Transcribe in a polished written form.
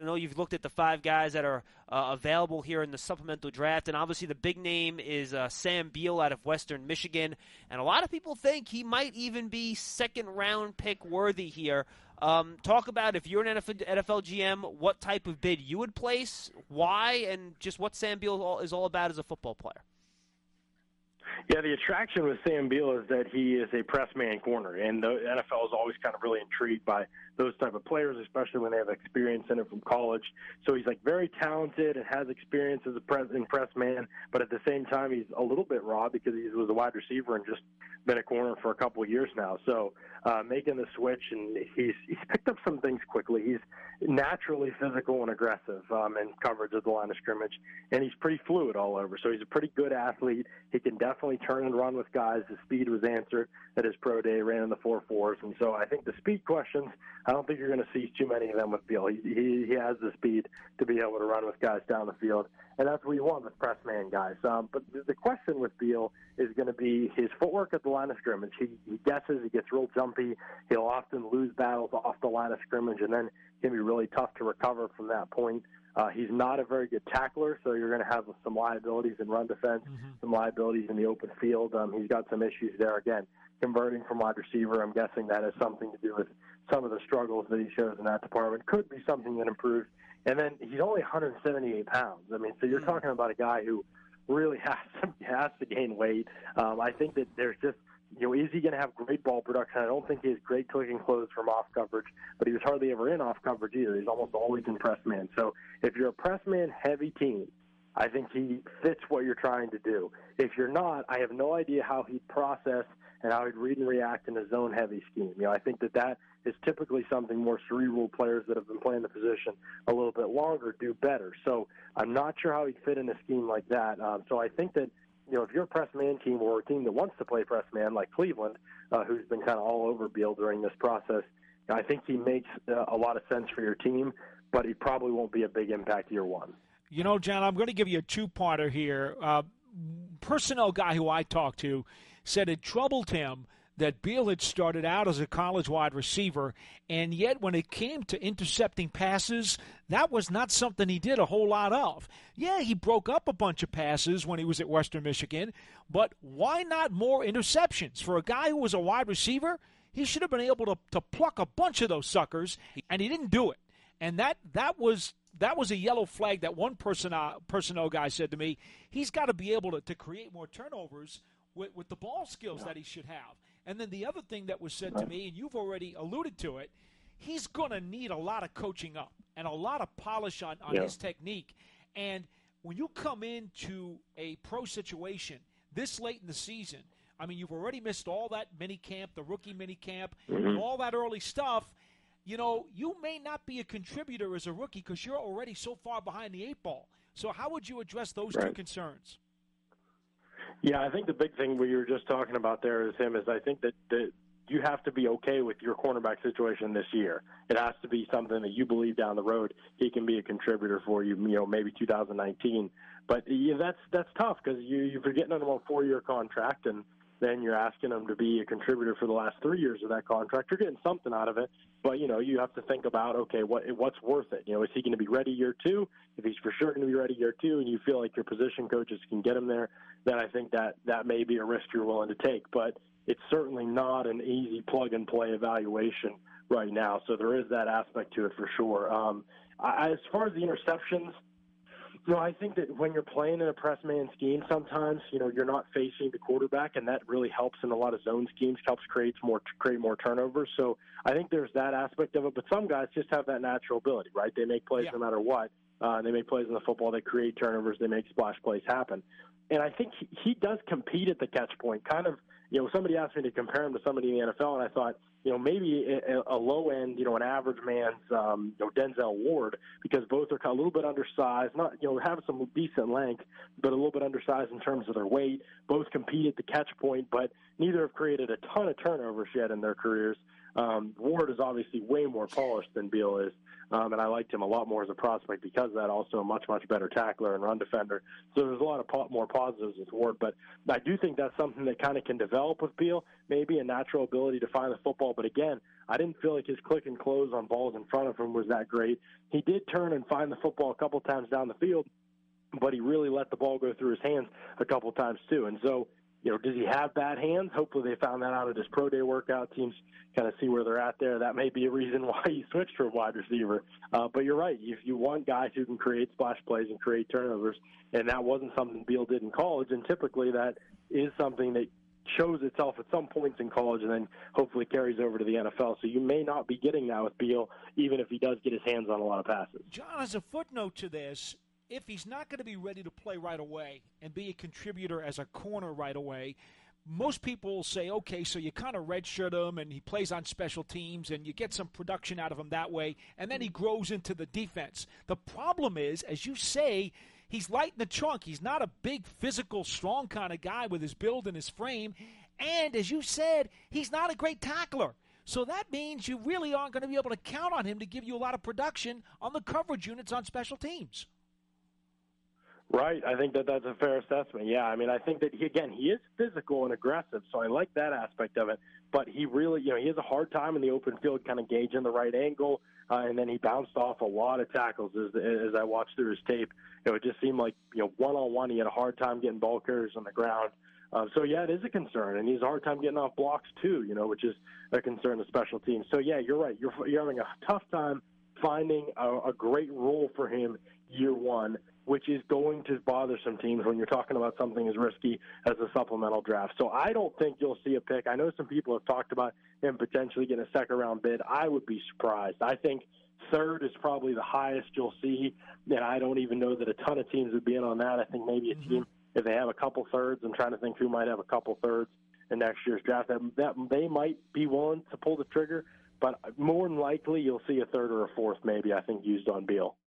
know you've looked at the 5 guys that are available here in the supplemental draft, and obviously the big name is Sam Beal out of Western Michigan, and a lot of people think he might even be second-round pick worthy here. Talk about, if you're an NFL GM, what type of bid you would place, why, and just what Sam Beal is all about as a football player. Yeah, the attraction with Sam Beal is that he is a press man corner, and the NFL is always kind of really intrigued by those type of players, especially when they have experience in it from college. So he's like very talented and has experience as a press man, but at the same time he's a little bit raw because he was a wide receiver and just been a corner for a couple of years now. So making the switch, and he's picked up some things quickly. He's naturally physical and aggressive in coverage of the line of scrimmage, and he's pretty fluid all over. So he's a pretty good athlete. He can definitely turn and run with guys. His speed was answered at his pro day, ran in the 4.4s, and so I think the speed questions, I don't think you're going to see too many of them with Beal. He has the speed to be able to run with guys down the field, and that's what you want with press man guys. But the question with Beal is going to be his footwork at the line of scrimmage. He guesses, he gets real jumpy. He'll often lose battles off the line of scrimmage, and then it can be really tough to recover from that point. He's not a very good tackler, so you're going to have some liabilities in run defense, some liabilities in the open field. He's got some issues there. Again, converting from wide receiver, I'm guessing that has something to do with some of the struggles that he shows in that department. Could be something that improves. And then he's only 178 pounds. I mean, so you're talking about a guy who really has to gain weight. I think that there's just, is he going to have great ball production? I don't think he has great clicking close from off coverage, but he was hardly ever in off coverage either. He's almost always in press man. So if you're a press man heavy team, I think he fits what you're trying to do. If you're not, I have no idea how he'd process and how he'd read and react in a zone heavy scheme. I think that is typically something more cerebral players that have been playing the position a little bit longer do better. So I'm not sure how he'd fit in a scheme like that. So I think that, if you're a press man team or a team that wants to play press man like Cleveland, who's been kind of all over Beal during this process, I think he makes a lot of sense for your team, but he probably won't be a big impact year one. John, I'm going to give you a two-parter here. Personnel guy who I talked to said it troubled him that Beal had started out as a college wide receiver, and yet when it came to intercepting passes, that was not something he did a whole lot of. Yeah, he broke up a bunch of passes when he was at Western Michigan, but why not more interceptions? For a guy who was a wide receiver, he should have been able to pluck a bunch of those suckers, and he didn't do it. And that was a yellow flag that one personnel guy said to me. He's got to be able to create more turnovers with the ball skills that he should have. And then the other thing that was said to me, and you've already alluded to it, he's going to need a lot of coaching up and a lot of polish on his technique. And when you come into a pro situation this late in the season, I mean, you've already missed all that mini camp, the rookie mini camp, and all that early stuff. You may not be a contributor as a rookie because you're already so far behind the 8 ball. So how would you address those two concerns? Yeah, I think the big thing we were just talking about there is I think that you have to be okay with your cornerback situation this year. It has to be something that you believe down the road he can be a contributor for you, maybe 2019. But that's tough because you're getting him on a 4-year contract, and then you're asking him to be a contributor for the last 3 years of that contract. You're getting something out of it, but, you have to think about, okay, what's worth it? Is he going to be ready year 2? If he's for sure going to be ready year 2 and you feel like your position coaches can get him there, then I think that may be a risk you're willing to take. But it's certainly not an easy plug-and-play evaluation right now, so there is that aspect to it for sure. As far as the interceptions, I think that when you're playing in a press man scheme, sometimes, you're not facing the quarterback, and that really helps in a lot of zone schemes, helps create more turnovers. So I think there's that aspect of it. But some guys just have that natural ability, right? They make plays no matter what. They make plays in the football. They create turnovers. They make splash plays happen. And I think he does compete at the catch point. Kind of, somebody asked me to compare him to somebody in the NFL, and I thought, maybe a low end, an average man's, Denzel Ward, because both are kind of a little bit undersized, not, have some decent length, but a little bit undersized in terms of their weight. Both compete at the catch point, but neither have created a ton of turnovers yet in their careers. Ward is obviously way more polished than Beal is, and I liked him a lot more as a prospect because of that. Also a much, much better tackler and run defender. So there's a lot of more positives with Ward, but I do think that's something that kind of can develop with Beal, maybe a natural ability to find the football. But again, I didn't feel like his click and close on balls in front of him was that great. He did turn and find the football a couple times down the field, but he really let the ball go through his hands a couple times too. And so, does he have bad hands? Hopefully they found that out at his pro day workout. Teams kind of see where they're at there. That may be a reason why he switched from wide receiver. But you're right. If you want guys who can create splash plays and create turnovers, and that wasn't something Beal did in college, and typically that is something that shows itself at some points in college and then hopefully carries over to the NFL. So you may not be getting that with Beal, even if he does get his hands on a lot of passes. John, as a footnote to this, if he's not going to be ready to play right away and be a contributor as a corner right away, most people will say, okay, so you kind of redshirt him and he plays on special teams and you get some production out of him that way, and then he grows into the defense. The problem is, as you say, he's light in the trunk. He's not a big, physical, strong kind of guy with his build and his frame. And as you said, he's not a great tackler. So that means you really aren't going to be able to count on him to give you a lot of production on the coverage units on special teams. Right. I think that's a fair assessment. Yeah. I mean, I think that, he is physical and aggressive, so I like that aspect of it. But he really, he has a hard time in the open field kind of gauging the right angle, and then he bounced off a lot of tackles as I watched through his tape. It just seemed like, one-on-one he had a hard time getting ball carriers on the ground. So, yeah, it is a concern, and he has a hard time getting off blocks too, which is a concern to special teams. So, yeah, you're right. You're having a tough time finding a great role for him year one, which is going to bother some teams when you're talking about something as risky as a supplemental draft. So I don't think you'll see a pick. I know some people have talked about him potentially getting a second-round bid. I would be surprised. I think third is probably the highest you'll see, and I don't even know that a ton of teams would be in on that. I think maybe a team, if they have a couple thirds, I'm trying to think who might have a couple thirds in next year's draft, that they might be willing to pull the trigger, but more than likely you'll see a third or a fourth maybe, I think, used on Beal.